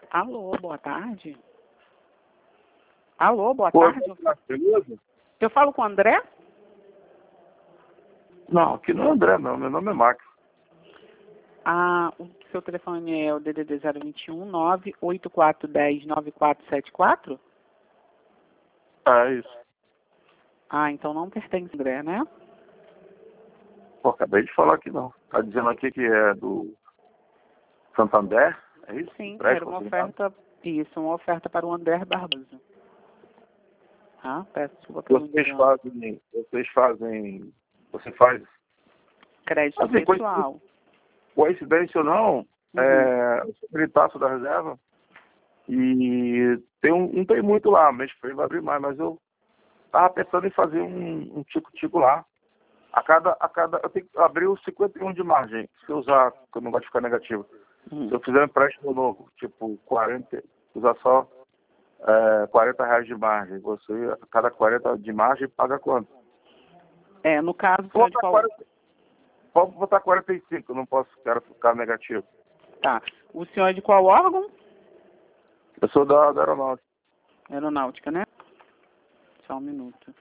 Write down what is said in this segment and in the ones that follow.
Alô, boa tarde. Alô, boa Oi, tarde. beleza? Eu falo com o André? Não, aqui não é André, não. Meu nome é Max. Ah, o seu telefone é o DDD 021 98410 9474? É isso. Ah, então não pertence, André, né? Pô, acabei de falar que não. Tá dizendo aqui que é do Santander? É isso? Sim, Empréstimo era uma consignado? oferta, isso, uma oferta para o André Barbosa. Ah, peço desculpa pelo engano. Você faz, Crédito assim, pessoal. coincidência ou não, Uhum. eu sou militaço da reserva e não tem muito lá, mês que vem vai abrir mais, mas eu tava pensando em fazer um tico-tico lá. Eu tenho que abrir os 51 de margem, se eu usar, que eu não gosto de ficar negativo. Se eu fizer um empréstimo novo, tipo 40, usar só R$ 40 de margem, você, a cada 40 de margem, paga quanto? É, no caso, o Vou senhor de botar qual... 40, pode botar 45, eu não posso, quero ficar negativo. Tá. O senhor é de qual órgão? Eu sou da aeronáutica. Aeronáutica, né? Só um minuto.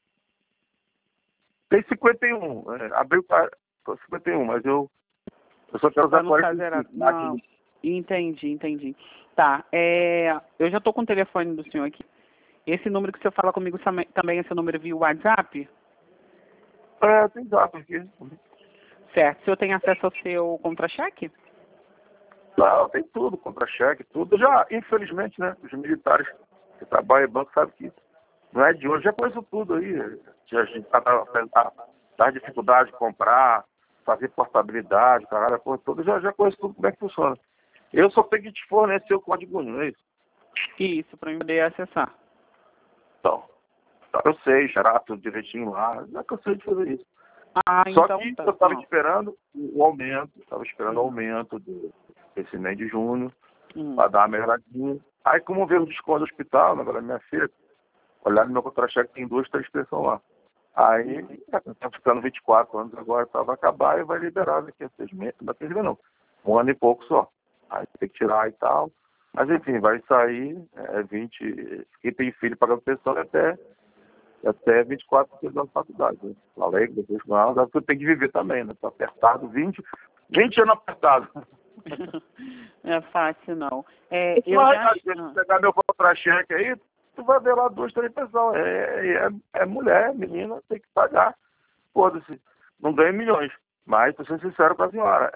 Tem 51, abriu para 51, mas eu só quero usar Para não ficar zerado. 45. Não, entendi. Tá, eu já estou com o telefone do senhor aqui. Esse número que o senhor fala comigo também é seu número via WhatsApp? Tem zap aqui. Certo. O senhor tem acesso ao seu contra-cheque? Não, tem tudo, contra-cheque, tudo. Já, infelizmente, né, os militares que trabalham em banco sabem que não é de hoje, já conheço tudo aí. A gente tá dificuldade de comprar, fazer portabilidade, caralho, a porra toda, já conheço tudo como é que funciona. Eu só tenho que te fornecer o código único, não é isso? Isso, para eu poder acessar. Então, eu sei, xará, tudo direitinho lá, já cansei de fazer isso. Ah, Só então que tá. eu estava esperando o aumento, o aumento desse mês de junho, Hum. para dar uma melhoradinha. Aí, como veio o desconto do hospital, né, agora minha filha, olhar no meu contra-cheque, tem 2, 3 pessoas lá. Aí, tá ficando 24 anos agora, tá, vai acabar e vai liberar daqui a 6 meses, daqui a 6 meses não, um ano e pouco só. Aí tem que tirar e tal. Mas enfim, vai sair 20, quem tem filho pagando pensão até 24 anos da faculdade. Né? Falei que depois com ela, porque tem que viver também, né? Tá apertado, 20 anos apertado. Não é fácil, não. Se Eu já... pegar meu contra-cheque aí, tu vai ver lá 2, 3 pessoas. É mulher, menina, tem que pagar. Foda-se. Não ganha milhões. Mas, pra ser sincero com a senhora,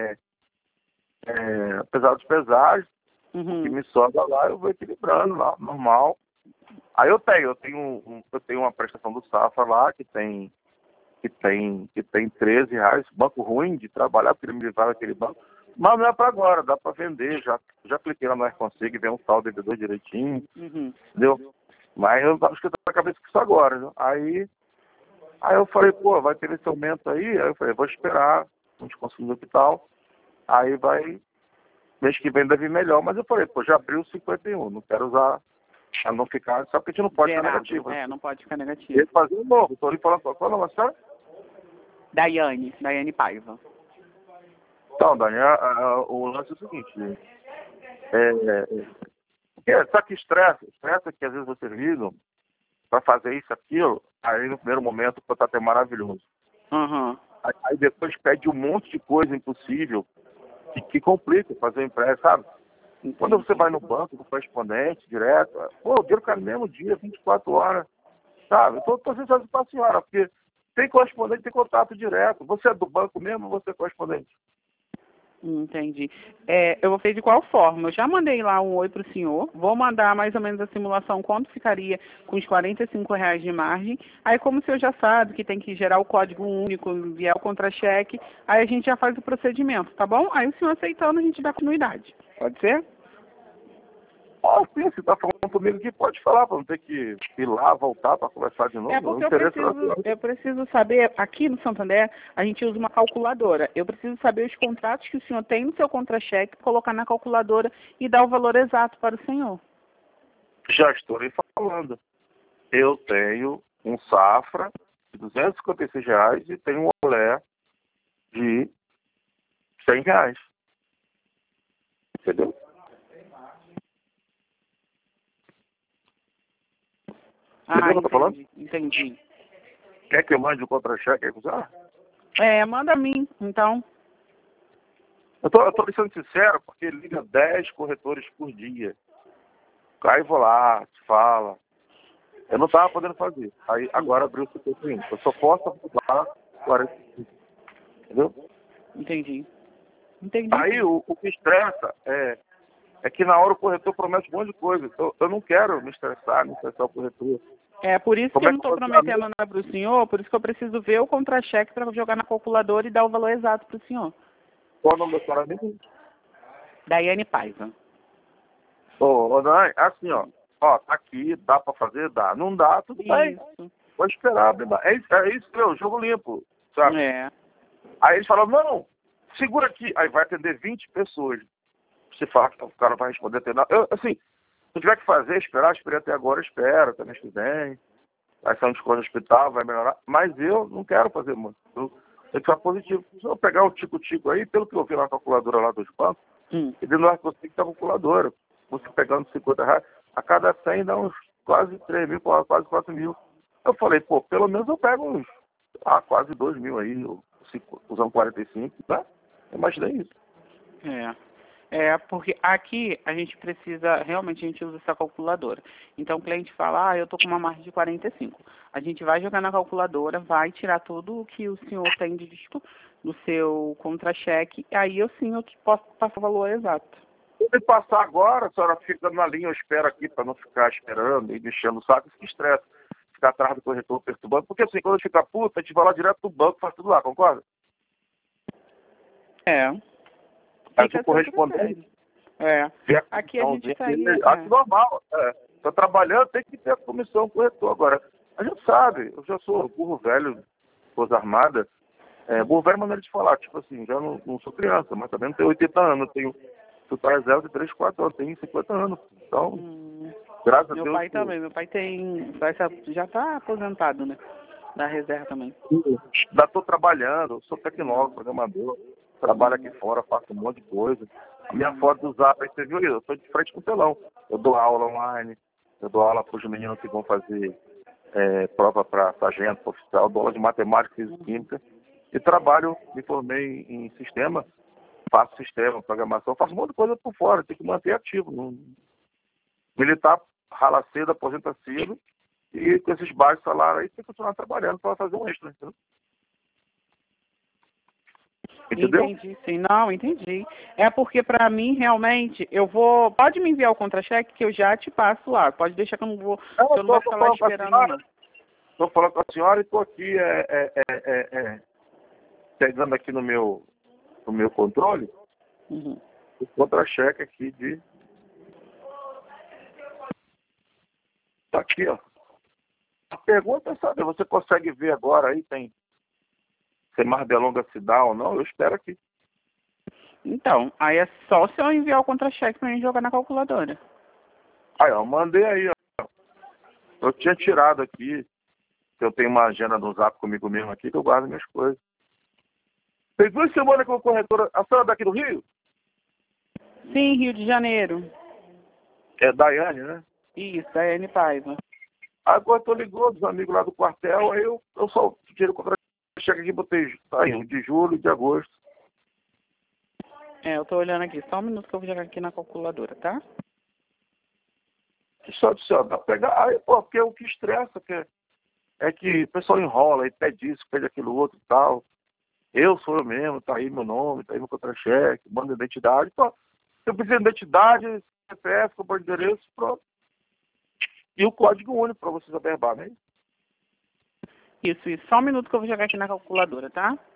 apesar dos pesares, o que me sobra lá, eu vou equilibrando lá, normal. Aí eu tenho uma prestação do Safra lá, que tem R$ 13, banco ruim de trabalhar, porque ele me livrar daquele banco. Mas não é para agora, dá para vender, já cliquei lá no AirConsigo e ver um saldo devedor direitinho, entendeu? Mas eu não estava esquentando a cabeça com isso agora, né? Aí eu falei, pô, vai ter esse aumento aí eu falei, vou esperar, a gente conseguir no hospital, aí mês que vem deve ir melhor, mas eu falei, pô, já abriu 51, não quero usar, a não ficar, só que a gente não pode ficar negativo. não pode ficar negativo. Ele fazer um novo, estou ali falando, qual é o nome, senhora? Daiane Paiva. Então, Daniel, o lance é o seguinte, sabe que estresse que às vezes vocês ligam para fazer isso, aquilo, aí no primeiro momento o contato é maravilhoso. Aí depois pede um monte de coisa impossível que complica fazer o empréstimo, sabe? Entendi. Quando você vai no banco, do correspondente, direto, o dinheiro cai no mesmo dia, 24 horas, sabe? Eu tô sendo para a senhora, porque tem correspondente, tem contato direto. Você é do banco mesmo ou você é correspondente? Entendi. Eu vou fazer de qual forma? Eu já mandei lá um oi para o senhor. Vou mandar mais ou menos a simulação quanto ficaria com os R$ 45 de margem. Aí, como o senhor já sabe que tem que gerar o código único, enviar o contra-cheque, aí a gente já faz o procedimento, tá bom? Aí o senhor aceitando, a gente dá continuidade. Pode ser? Sim, você está falando comigo aqui, pode falar, para não ter que ir lá, voltar para conversar de novo. Porque eu preciso saber, aqui no Santander, a gente usa uma calculadora. Eu preciso saber os contratos que o senhor tem no seu contra-cheque, colocar na calculadora e dar o valor exato para o senhor. Já estou lhe falando. Eu tenho um Safra de R$ 256 e tenho um Olé de R$ 100. Entendeu? Entendeu o que eu tô falando? Entendi. Quer que eu mande o contra-cheque aí? Manda a mim, então. Eu tô sendo sincero, porque liga 10 corretores por dia. Aí eu vou lá, te fala. Eu não estava podendo fazer. Aí agora abriu o 51. Eu só posso aprovar 45. Entendeu? Entendi. Aí o que estressa é que na hora o corretor promete um monte de coisa. Eu não quero me estressar o corretor. Por isso que eu não estou prometendo nada para o senhor, por isso que eu preciso ver o contra-cheque para jogar na calculadora e dar o valor exato para o senhor. Qual o nome da senhora mesmo? Daiane Paiva. Daiane, assim, ó, tá aqui, dá para fazer? Dá. Não dá, tudo bem. Vou esperar. É isso, jogo limpo, sabe? Aí eles falam, não, segura aqui. Aí vai atender 20 pessoas. Você fala que o cara vai responder até nada. Assim, se tiver que fazer, esperei até agora, espera, até mês que vem. Vai sair um desconto no hospital, vai melhorar. Mas eu não quero fazer muito. Tem que ficar positivo. Se eu pegar o tico-tico aí, pelo que eu vi na calculadora lá dos bancos, ele não é que você tem que ter calculadora. Você pegando R$50, a cada 100 dá uns quase 3 mil, quase 4 mil. Eu falei, pelo menos eu pego uns quase 2 mil aí, usando 45, tá? Eu imaginei isso. Porque aqui a gente precisa, realmente a gente usa essa calculadora. Então o cliente fala, eu tô com uma margem de 45. A gente vai jogar na calculadora, vai tirar tudo o que o senhor tem de disco do seu contra-cheque, e aí eu posso passar o valor exato. Se passar agora, a senhora fica na linha, eu espero aqui para não ficar esperando e mexendo o saco, isso estressa. Ficar atrás do corretor perturbando. Porque assim, quando a gente fica puta, a gente vai lá direto do banco, faz tudo lá, concorda? Mas o correspondente. Aqui a gente sai. Aqui normal. Tá trabalhando, tem que ter a comissão corretor. Agora, a gente sabe, eu já sou burro velho, coisa armada. Burro velho é maneira de falar, tipo assim, já não sou criança, mas também não tenho 80 anos, eu tenho. Tu tá zero de 3, 4 anos, tenho 50 anos. Então, graças a Deus. Meu pai também, meu pai já tá aposentado, né? Da reserva também. Ainda tô trabalhando, sou tecnólogo, programador. Trabalho aqui fora, faço um monte de coisa. A minha foto do Zap, aí você viu isso? Eu estou de frente com o telão. Eu dou aula online, eu dou aula para os meninos que vão fazer prova para sargento, para oficial, dou aula de matemática, física e química. E trabalho, me formei em sistema, faço sistema, programação, faço um monte de coisa por fora, tem que manter ativo. Militar rala cedo, aposenta cedo, e com esses baixos salários aí, tem que continuar trabalhando para fazer um extra, entendeu? Entendeu? Entendi, sim. Não, entendi. Porque para mim, realmente, pode me enviar o contra-cheque que eu já te passo lá. Pode deixar que eu não vou ficar lá esperando, não. Estou falando com a senhora e estou aqui pegando aqui no meu controle o contra-cheque aqui de... Tá aqui, ó. A pergunta é, sabe, você consegue ver agora aí, se mais delonga se dá ou não? Eu espero aqui. Então, aí é só se eu enviar o contra-cheque pra gente jogar na calculadora. Aí, ó, mandei aí, ó. Eu tinha tirado aqui, eu tenho uma agenda no Zap comigo mesmo aqui, que eu guardo minhas coisas. Tem 2 semanas com a corretora. A senhora é daqui do Rio? Sim, Rio de Janeiro. É Daiane, né? Isso, Daiane Paiva. Aí o corretor ligou, dos amigos lá do quartel, aí eu só tirei o contra-cheque aqui e botei aí, de julho, de agosto. Eu tô olhando aqui, só um minuto que eu vou jogar aqui na calculadora, tá? Só dá pra pegar. Aí, porque o que estressa é que o pessoal enrola, aí pede isso, pede aquilo outro e tal. Eu sou eu mesmo, tá aí meu nome, tá aí meu contra-cheque, manda identidade. Pô, eu preciso de identidade, CPF, comprar endereço, pronto. E o código único para vocês averbar, né? Isso. Só um minuto que eu vou jogar aqui na calculadora, tá?